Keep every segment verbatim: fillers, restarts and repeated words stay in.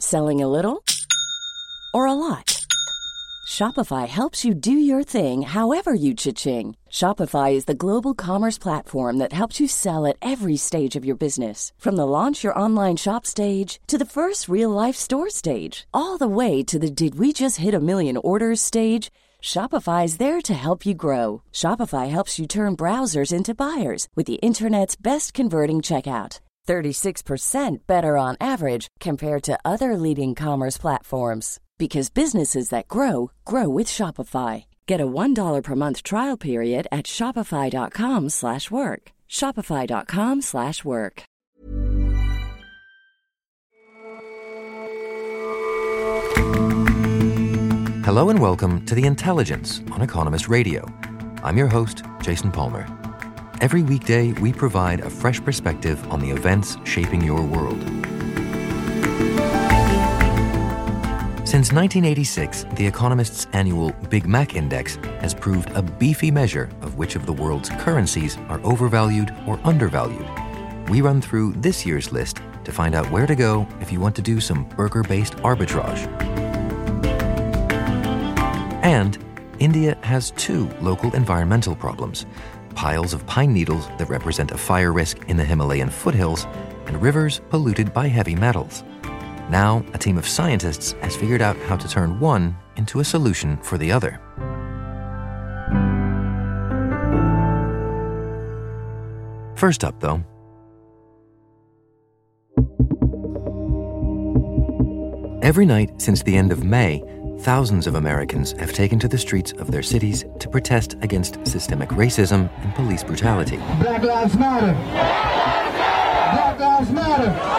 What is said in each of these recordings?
Selling a little or a lot? Shopify helps you do your thing however you cha-ching. Shopify is the global commerce platform that helps you sell at every stage of your business. From the launch your online shop stage to the first real-life store stage, all the way to the did we just hit a million orders stage. Shopify is there to help you grow. Shopify helps you turn browsers into buyers with the internet's best converting checkout. thirty-six percent better on average compared to other leading commerce platforms. Because businesses that grow, grow with Shopify. Get a one dollar per month trial period at shopify.com slash work. Shopify.com slash work. Hello and welcome to The Intelligence on Economist Radio. I'm your host, Jason Palmer. Every weekday, we provide a fresh perspective on the events shaping your world. Since nineteen eighty-six, The Economist's annual Big Mac Index has proved a beefy measure of which of the world's currencies are overvalued or undervalued. We run through this year's list to find out where to go if you want to do some burger-based arbitrage. And India has two local environmental problems: piles of pine needles that represent a fire risk in the Himalayan foothills, and rivers polluted by heavy metals. Now, a team of scientists has figured out how to turn one into a solution for the other. First up, though, every night since the end of May, thousands of Americans have taken to the streets of their cities to protest against systemic racism and police brutality. Black Lives Matter! Black Lives Matter!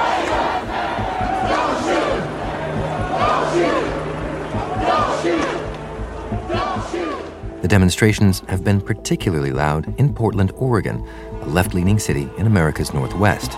The demonstrations have been particularly loud in Portland, Oregon, a left-leaning city in America's Northwest.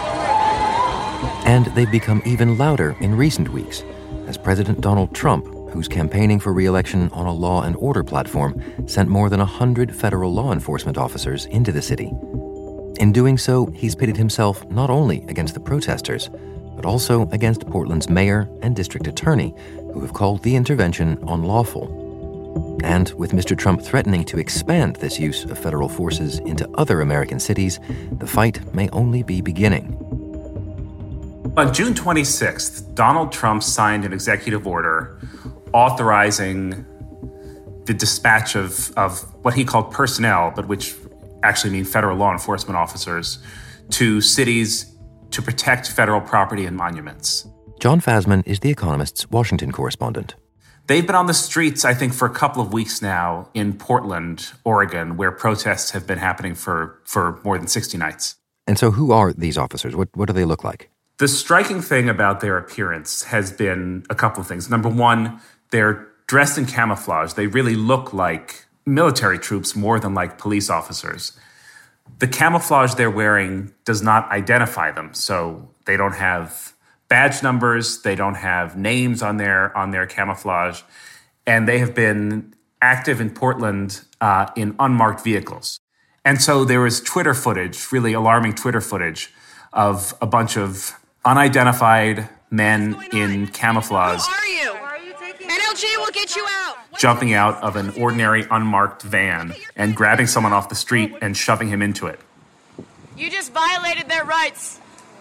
And they've become even louder in recent weeks, as President Donald Trump, who's campaigning for re-election on a law and order platform, sent more than one hundred federal law enforcement officers into the city. In doing so, he's pitted himself not only against the protesters, but also against Portland's mayor and district attorney, who have called the intervention unlawful. And with Mister Trump threatening to expand this use of federal forces into other American cities, the fight may only be beginning. On June twenty-sixth, Donald Trump signed an executive order authorizing the dispatch of, of what he called personnel, but which actually mean federal law enforcement officers, to cities to protect federal property and monuments. Jon Fasman is The Economist's Washington correspondent. They've been on the streets, I think, for a couple of weeks now in Portland, Oregon, where protests have been happening for, for more than sixty nights. And so who are these officers? What, what do they look like? The striking thing about their appearance has been a couple of things. Number one, they're dressed in camouflage. They really look like military troops more than like police officers. The camouflage they're wearing does not identify them, so they don't have badge numbers, they don't have names on their on their camouflage, and they have been active in Portland uh, in unmarked vehicles. And so there was Twitter footage, really alarming Twitter footage, of a bunch of unidentified men in camouflage. Who are you? Why are you taking N L G will get you out. Jumping out of an ordinary unmarked van and grabbing someone off the street and shoving him into it. You just violated their rights.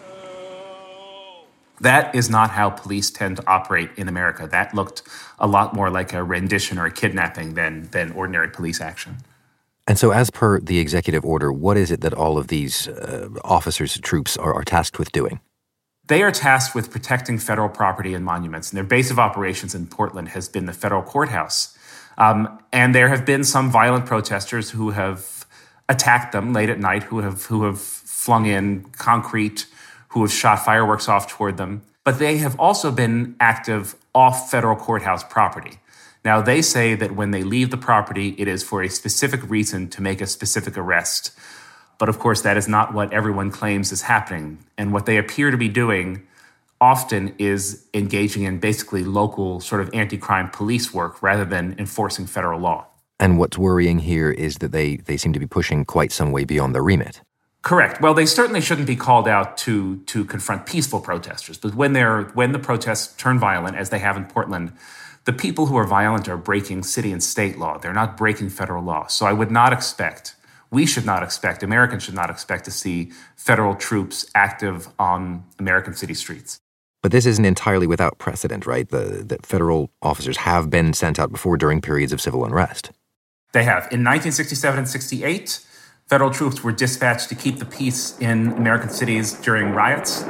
That is not how police tend to operate in America. That looked a lot more like a rendition or a kidnapping than, than ordinary police action. And so as per the executive order, what is it that all of these uh, officers, troops are, are tasked with doing? They are tasked with protecting federal property and monuments. And their base of operations in Portland has been the federal courthouse. Um, and there have been some violent protesters who have attacked them late at night, who have who have flung in concrete, who have shot fireworks off toward them. But they have also been active off federal courthouse property. Now, they say that when they leave the property, it is for a specific reason to make a specific arrest. But of course, that is not what everyone claims is happening. And what they appear to be doing often is engaging in basically local sort of anti-crime police work rather than enforcing federal law. And what's worrying here is that they, they seem to be pushing quite some way beyond their remit. Correct. Well, they certainly shouldn't be called out to to confront peaceful protesters. But when they're when the protests turn violent, as they have in Portland, the people who are violent are breaking city and state law. They're not breaking federal law. So I would not expect, we should not expect, Americans should not expect to see federal troops active on American city streets. But this isn't entirely without precedent, right? The, the federal officers have been sent out before during periods of civil unrest. They have. In nineteen sixty-seven and sixty-eight, federal troops were dispatched to keep the peace in American cities during riots.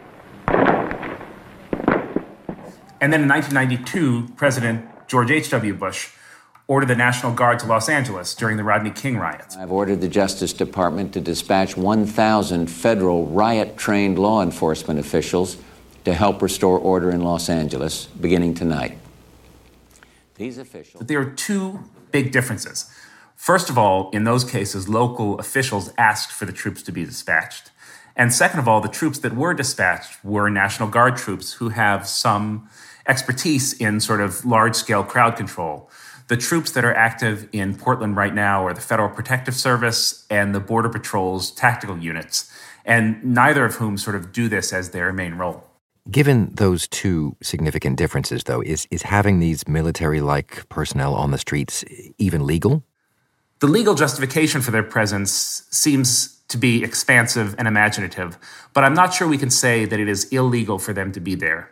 And then in nineteen ninety-two, President George H W. Bush ordered the National Guard to Los Angeles during the Rodney King riots. I've ordered the Justice Department to dispatch one thousand federal riot-trained law enforcement officials to help restore order in Los Angeles, beginning tonight. These officials... But there are two big differences. First of all, in those cases, local officials asked for the troops to be dispatched. And second of all, the troops that were dispatched were National Guard troops who have some expertise in sort of large-scale crowd control. The troops that are active in Portland right now are the Federal Protective Service and the Border Patrol's tactical units, and neither of whom sort of do this as their main role. Given those two significant differences, though, is, is having these military-like personnel on the streets even legal? The legal justification for their presence seems to be expansive and imaginative, but I'm not sure we can say that it is illegal for them to be there.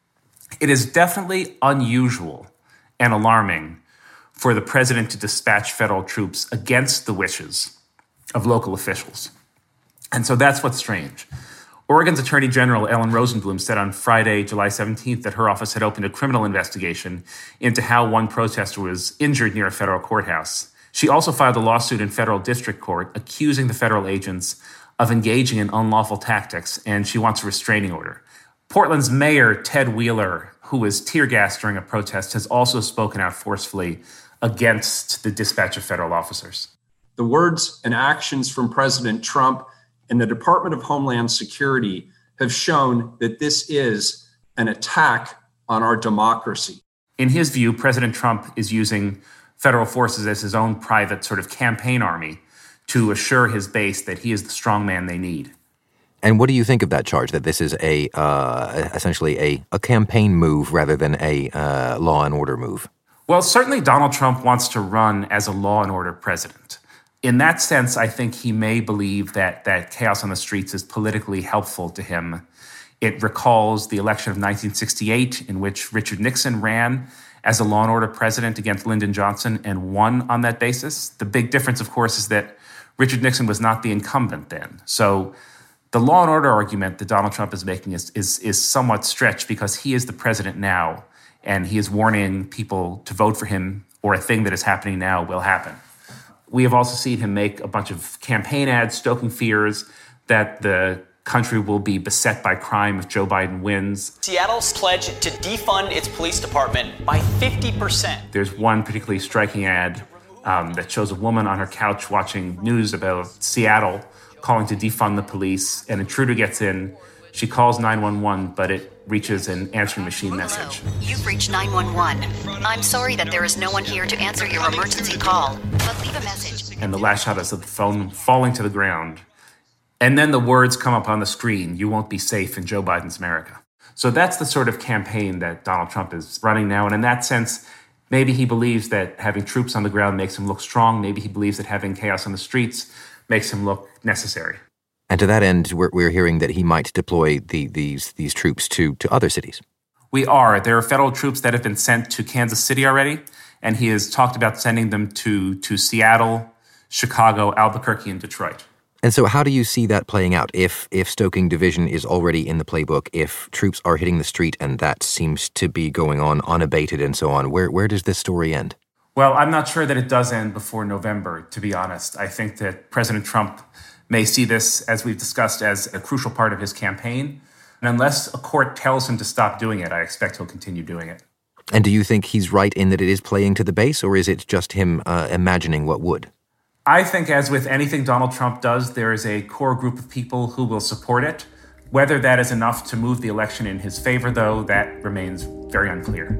It is definitely unusual and alarming for the president to dispatch federal troops against the wishes of local officials. And so that's what's strange. Oregon's Attorney General Ellen Rosenblum said on Friday, July seventeenth, that her office had opened a criminal investigation into how one protester was injured near a federal courthouse. She also filed a lawsuit in federal district court accusing the federal agents of engaging in unlawful tactics, and she wants a restraining order. Portland's mayor, Ted Wheeler, who was tear-gassed during a protest, has also spoken out forcefully against the dispatch of federal officers. The words and actions from President Trump and the Department of Homeland Security have shown that this is an attack on our democracy. In his view, President Trump is using federal forces as his own private sort of campaign army to assure his base that he is the strongman they need. And what do you think of that charge, that this is a uh, essentially a, a campaign move rather than a uh, law and order move? Well, certainly Donald Trump wants to run as a law and order president. In that sense, I think he may believe that that chaos on the streets is politically helpful to him. It recalls the election of nineteen sixty-eight, in which Richard Nixon ran as a law and order president against Lyndon Johnson and won on that basis. The big difference, of course, is that Richard Nixon was not the incumbent then. So the law and order argument that Donald Trump is making is, is, is somewhat stretched because he is the president now, and he is warning people to vote for him, or a thing that is happening now will happen. We have also seen him make a bunch of campaign ads stoking fears that the country will be beset by crime if Joe Biden wins. Seattle's pledged to defund its police department by fifty percent. There's one particularly striking ad um, that shows a woman on her couch watching news about Seattle calling to defund the police. An intruder gets in. She calls nine one one, but it reaches an answering machine message. You've reached nine one one. I'm sorry that there is no one here to answer your emergency call, but leave a message. And the last shot is of the phone falling to the ground. And then the words come up on the screen, "You won't be safe in Joe Biden's America." So that's the sort of campaign that Donald Trump is running now. And in that sense, maybe he believes that having troops on the ground makes him look strong. Maybe he believes that having chaos on the streets makes him look necessary. And to that end, we're, we're hearing that he might deploy the, these these troops to, to other cities. We are. There are federal troops that have been sent to Kansas City already, and he has talked about sending them to, to Seattle, Chicago, Albuquerque, and Detroit. And so how do you see that playing out? If if stoking division is already in the playbook, if troops are hitting the street and that seems to be going on unabated and so on, where where does this story end? Well, I'm not sure that it does end before November, to be honest. I think that President Trump may see this, as we've discussed, as a crucial part of his campaign. And unless a court tells him to stop doing it, I expect he'll continue doing it. And do you think he's right in that it is playing to the base, or is it just him uh, imagining what would? I think, as with anything Donald Trump does, there is a core group of people who will support it. Whether that is enough to move the election in his favor, though, that remains very unclear.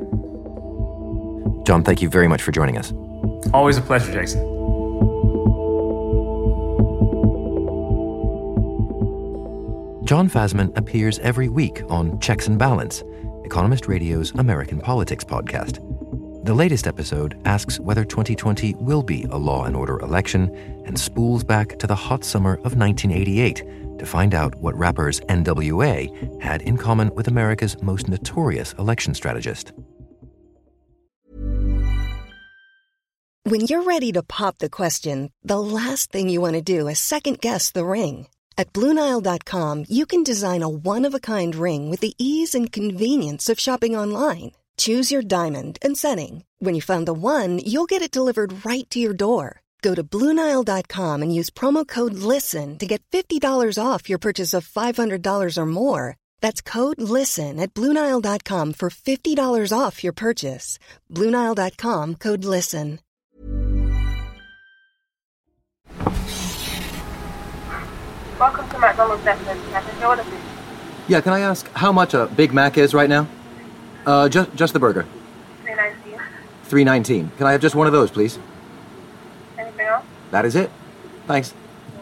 John, thank you very much for joining us. Always a pleasure, Jason. Jon Fasman appears every week on Checks and Balance, Economist Radio's American Politics podcast. The latest episode asks whether twenty twenty will be a law and order election and spools back to the hot summer of nineteen eighty-eight to find out what rappers N W A had in common with America's most notorious election strategist. When you're ready to pop the question, the last thing you want to do is second-guess the ring. At Blue Nile dot com, you can design a one-of-a-kind ring with the ease and convenience of shopping online. Choose your diamond and setting. When you find the one, you'll get it delivered right to your door. Go to Blue Nile dot com and use promo code LISTEN to get fifty dollars off your purchase of five hundred dollars or more. That's code LISTEN at Blue Nile dot com for fifty dollars off your purchase. Blue Nile dot com, code LISTEN. Welcome to McDonald's, Desmond. Can I take your order, please? Yeah, can I ask how much a Big Mac is right now? Uh, just just the burger. three nineteen. three nineteen. Can I have just one of those, please? Anything else? That is it. Thanks.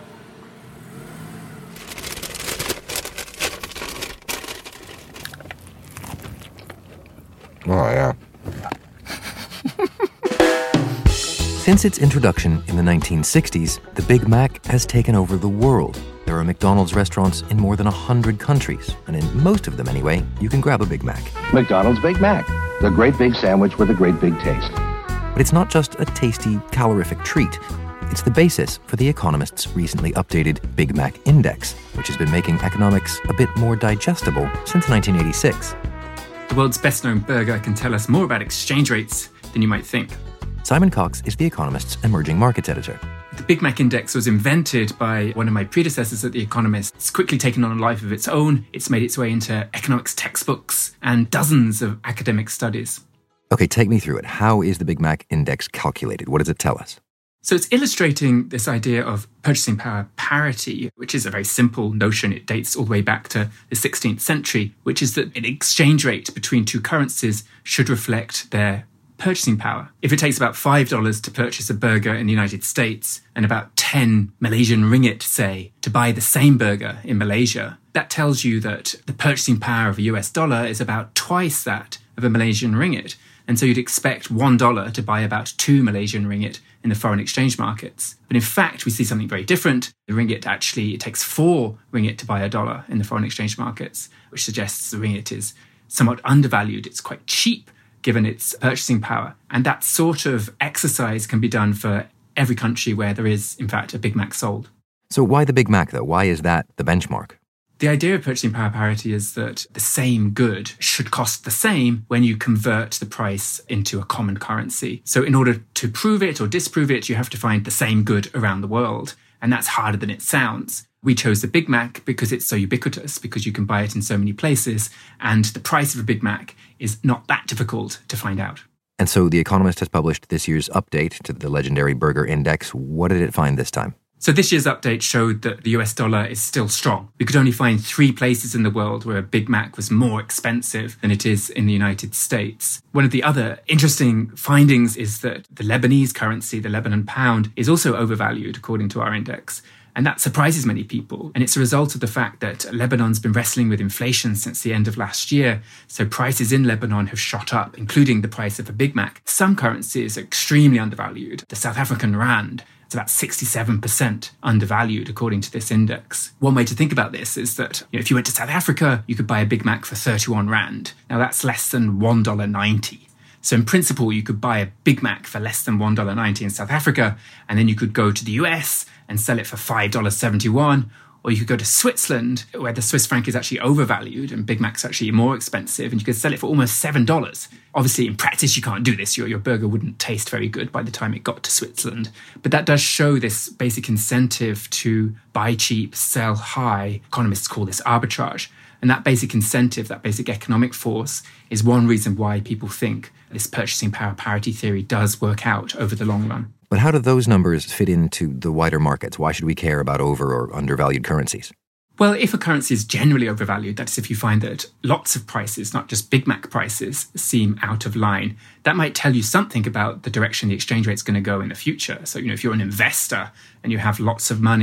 Oh, yeah. Since its introduction in the nineteen sixties, the Big Mac has taken over the world. There are McDonald's restaurants in more than one hundred countries, and in most of them anyway, you can grab a Big Mac. McDonald's Big Mac, the great big sandwich with a great big taste. But it's not just a tasty, calorific treat. It's the basis for The Economist's recently updated Big Mac Index, which has been making economics a bit more digestible since nineteen eighty-six. The world's best-known burger can tell us more about exchange rates than you might think. Simon Cox is The Economist's emerging markets editor. The Big Mac Index was invented by one of my predecessors at The Economist. It's quickly taken on a life of its own. It's made its way into economics textbooks and dozens of academic studies. Okay, take me through it. How is the Big Mac Index calculated? What does it tell us? So it's illustrating this idea of purchasing power parity, which is a very simple notion. It dates all the way back to the sixteenth century, which is that an exchange rate between two currencies should reflect their purchasing power. If it takes about five dollars to purchase a burger in the United States and about ten Malaysian ringgit, say, to buy the same burger in Malaysia, that tells you that the purchasing power of a U S dollar is about twice that of a Malaysian ringgit. And so you'd expect one dollar to buy about two Malaysian ringgit in the foreign exchange markets. But in fact, we see something very different. The ringgit actually, it takes four ringgit to buy a dollar in the foreign exchange markets, which suggests the ringgit is somewhat undervalued. It's quite cheap given its purchasing power. And that sort of exercise can be done for every country where there is, in fact, a Big Mac sold. So why the Big Mac, though? Why is that the benchmark? The idea of purchasing power parity is that the same good should cost the same when you convert the price into a common currency. So in order to prove it or disprove it, you have to find the same good around the world. And that's harder than it sounds. We chose the Big Mac because it's so ubiquitous, because you can buy it in so many places, and the price of a Big Mac is not that difficult to find out. And so The Economist has published this year's update to the legendary Burger Index. What did it find this time? So this year's update showed that the U S dollar is still strong. We could only find three places in the world where a Big Mac was more expensive than it is in the United States. One of the other interesting findings is that the Lebanese currency, the Lebanon pound, is also overvalued according to our index. And that surprises many people. And it's a result of the fact that Lebanon's been wrestling with inflation since the end of last year. So prices in Lebanon have shot up, including the price of a Big Mac. Some currencies are extremely undervalued. The South African rand, it's about sixty-seven percent undervalued according to this index. One way to think about this is that, you know, if you went to South Africa, you could buy a Big Mac for thirty-one rand. Now that's less than one dollar ninety. So in principle, you could buy a Big Mac for less than one dollar ninety in South Africa, and then you could go to the U S and sell it for five dollars seventy-one, or you could go to Switzerland, where the Swiss franc is actually overvalued and Big Mac's actually more expensive, and you could sell it for almost seven dollars. Obviously, in practice, you can't do this. Your, your burger wouldn't taste very good by the time it got to Switzerland. But that does show this basic incentive to buy cheap, sell high. Economists call this arbitrage. And that basic incentive, that basic economic force, is one reason why people think this purchasing power parity theory does work out over the long run. But how do those numbers fit into the wider markets? Why should we care about over or undervalued currencies? Well, if a currency is generally overvalued, that is if you find that lots of prices, not just Big Mac prices, seem out of line, that might tell you something about the direction the exchange rate is going to go in the future. So, you know, if you're an investor and you have lots of money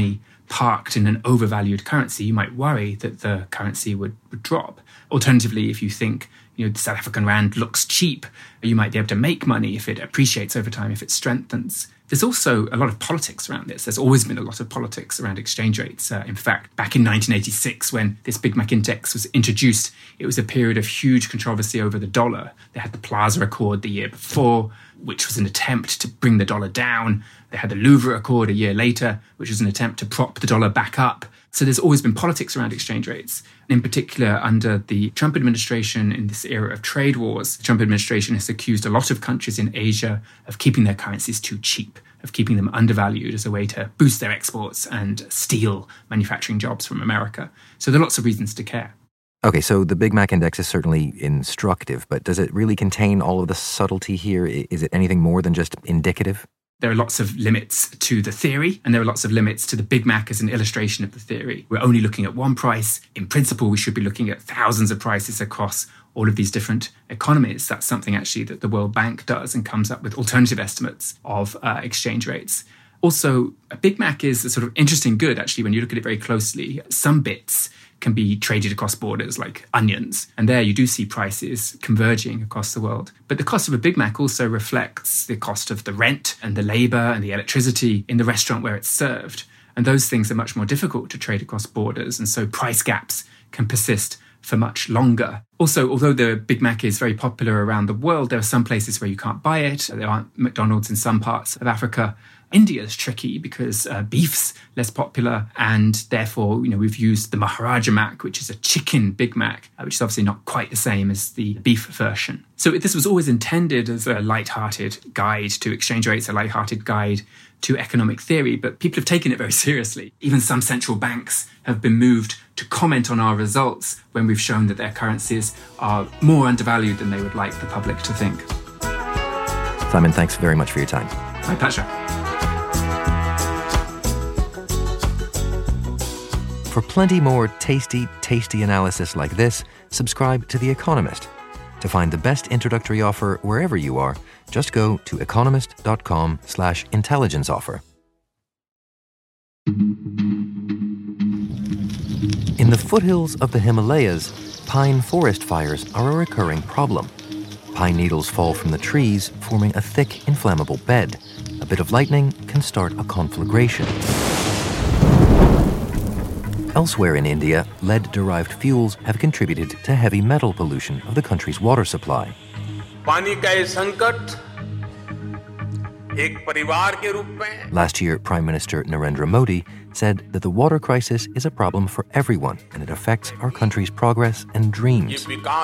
parked in an overvalued currency, you might worry that the currency would, would drop. Alternatively, if you think, you know, the South African rand looks cheap, you might be able to make money if it appreciates over time, if it strengthens. There's also a lot of politics around this. There's always been a lot of politics around exchange rates. Uh, in fact, back in nineteen eighty-six, when this Big Mac Index was introduced, it was a period of huge controversy over the dollar. They had the Plaza Accord the year before, which was an attempt to bring the dollar down. They had the Louvre Accord a year later, which was an attempt to prop the dollar back up. So there's always been politics around exchange rates. In particular, under the Trump administration, in this era of trade wars, the Trump administration has accused a lot of countries in Asia of keeping their currencies too cheap, of keeping them undervalued as a way to boost their exports and steal manufacturing jobs from America. So there are lots of reasons to care. Okay, so the Big Mac Index is certainly instructive, but does it really contain all of the subtlety here? Is it anything more than just indicative? There are lots of limits to the theory, and there are lots of limits to the Big Mac as an illustration of the theory. We're only looking at one price. In principle, we should be looking at thousands of prices across all of these different economies. That's something actually that the World Bank does and comes up with alternative estimates of uh, exchange rates. Also, a Big Mac is a sort of interesting good, actually, when you look at it very closely. Some bits can be traded across borders, like onions. And there you do see prices converging across the world. But the cost of a Big Mac also reflects the cost of the rent and the labour and the electricity in the restaurant where it's served. And those things are much more difficult to trade across borders. And so price gaps can persist for much longer. Also, although the Big Mac is very popular around the world, there are some places where you can't buy it. There aren't McDonald's in some parts of Africa. India is tricky because uh, beef's less popular, and therefore, you know, we've used the Maharaja Mac, which is a chicken Big Mac, uh, which is obviously not quite the same as the beef version. So this was always intended as a light-hearted guide to exchange rates, a light-hearted guide to economic theory, but people have taken it very seriously. Even some central banks have been moved to comment on our results when we've shown that their currencies are more undervalued than they would like the public to think. Simon, thanks very much for your time. My pleasure. For plenty more tasty, tasty analysis like this, subscribe to The Economist. To find the best introductory offer wherever you are, just go to economist.com slash intelligence offer. In the foothills of the Himalayas, pine forest fires are a recurring problem. Pine needles fall from the trees, forming a thick, inflammable bed. A bit of lightning can start a conflagration. Elsewhere in India, lead-derived fuels have contributed to heavy metal pollution of the country's water supply. Last year, Prime Minister Narendra Modi said that the water crisis is a problem for everyone and it affects our country's progress and dreams.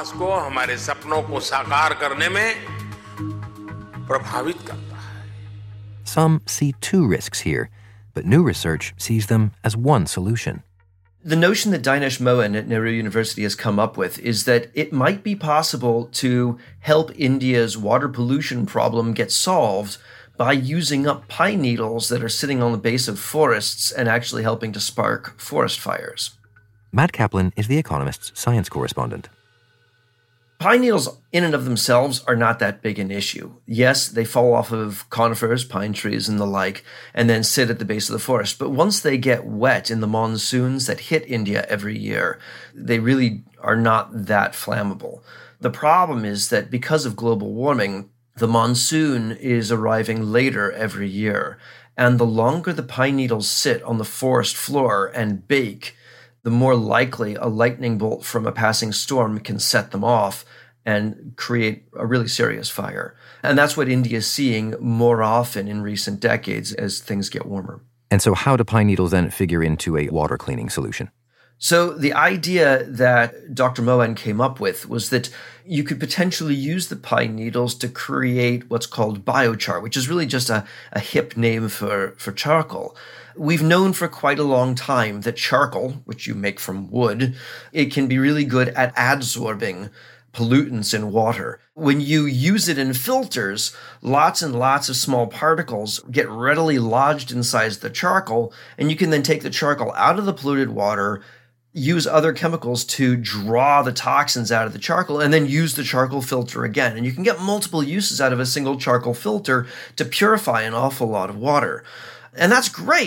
Some see two risks here, but new research sees them as one solution. The notion that Dinesh Mohan at Nehru University has come up with is that it might be possible to help India's water pollution problem get solved by using up pine needles that are sitting on the base of forests and actually helping to spark forest fires. Matt Kaplan is The Economist's science correspondent. Pine needles in and of themselves are not that big an issue. Yes, they fall off of conifers, pine trees and the like, and then sit at the base of the forest. But once they get wet in the monsoons that hit India every year, they really are not that flammable. The problem is that because of global warming, the monsoon is arriving later every year. And the longer the pine needles sit on the forest floor and bake, the more likely a lightning bolt from a passing storm can set them off and create a really serious fire. And that's what India is seeing more often in recent decades as things get warmer. And so how do pine needles then figure into a water cleaning solution? So the idea that Doctor Mohan came up with was that you could potentially use the pine needles to create what's called biochar, which is really just a, a hip name for, for charcoal. We've known for quite a long time that charcoal, which you make from wood, it can be really good at adsorbing pollutants in water. When you use it in filters, lots and lots of small particles get readily lodged inside the charcoal, and you can then take the charcoal out of the polluted water, use other chemicals to draw the toxins out of the charcoal, and then use the charcoal filter again. And you can get multiple uses out of a single charcoal filter to purify an awful lot of water. And that's great,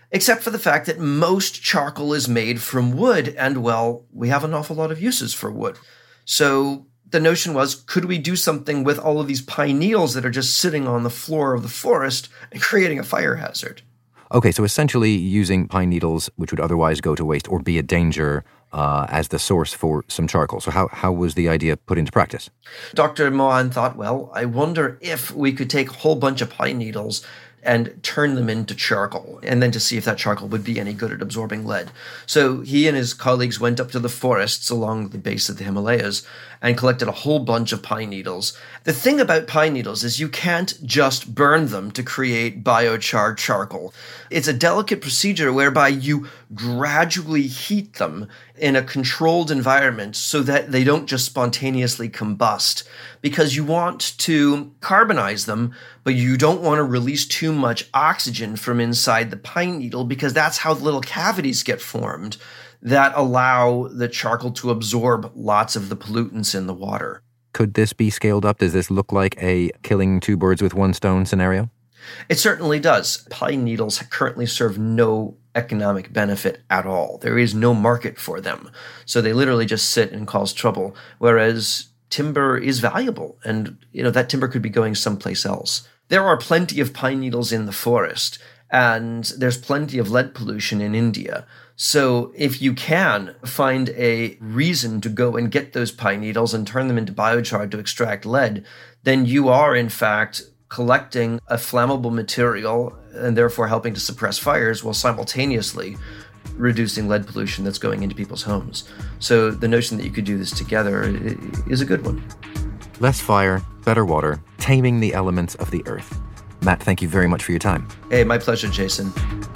except for the fact that most charcoal is made from wood, and, well, we have an awful lot of uses for wood. So the notion was, could we do something with all of these pine needles that are just sitting on the floor of the forest and creating a fire hazard? Okay, so essentially using pine needles, which would otherwise go to waste or be a danger, uh, as the source for some charcoal. So how, how was the idea put into practice? Doctor Mohan thought, well, I wonder if we could take a whole bunch of pine needles and turn them into charcoal, and then to see if that charcoal would be any good at absorbing lead. So he and his colleagues went up to the forests along the base of the Himalayas and collected a whole bunch of pine needles. The thing about pine needles is you can't just burn them to create biochar charcoal. It's a delicate procedure whereby you gradually heat them in a controlled environment so that they don't just spontaneously combust, because you want to carbonize them, but you don't want to release too much oxygen from inside the pine needle, because that's how the little cavities get formed that allow the charcoal to absorb lots of the pollutants in the water. Could this be scaled up? Does this look like a killing two birds with one stone scenario? It certainly does. Pine needles currently serve no economic benefit at all. There is no market for them. So they literally just sit and cause trouble, whereas timber is valuable, and you know that timber could be going someplace else. There are plenty of pine needles in the forest, and there's plenty of lead pollution in India. So if you can find a reason to go and get those pine needles and turn them into biochar to extract lead, then you are in fact collecting a flammable material and therefore helping to suppress fires while simultaneously reducing lead pollution that's going into people's homes. So the notion that you could do this together is a good one. Less fire, better water, taming the elements of the earth. Matt, thank you very much for your time. Hey, my pleasure, Jason.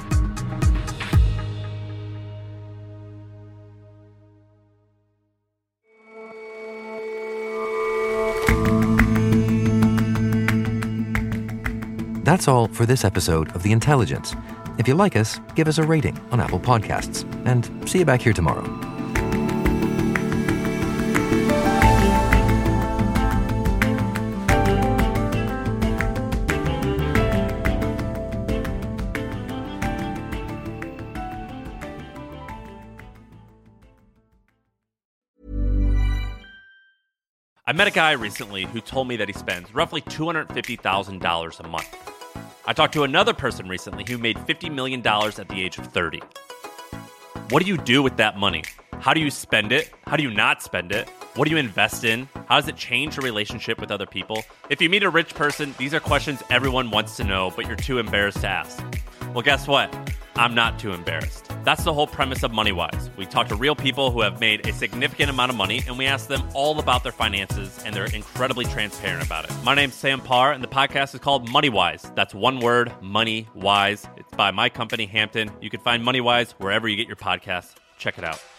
That's all for this episode of The Intelligence. If you like us, give us a rating on Apple Podcasts. And see you back here tomorrow. I met a guy recently who told me that he spends roughly two hundred fifty thousand dollars a month. I talked to another person recently who made fifty million dollars at the age of thirty. What do you do with that money? How do you spend it? How do you not spend it? What do you invest in? How does it change your relationship with other people? If you meet a rich person, these are questions everyone wants to know, but you're too embarrassed to ask. Well, guess what? I'm not too embarrassed. That's the whole premise of MoneyWise. We talk to real people who have made a significant amount of money, and we ask them all about their finances, and they're incredibly transparent about it. My name's Sam Parr, and the podcast is called MoneyWise. That's one word, MoneyWise. It's by my company, Hampton. You can find MoneyWise wherever you get your podcasts. Check it out.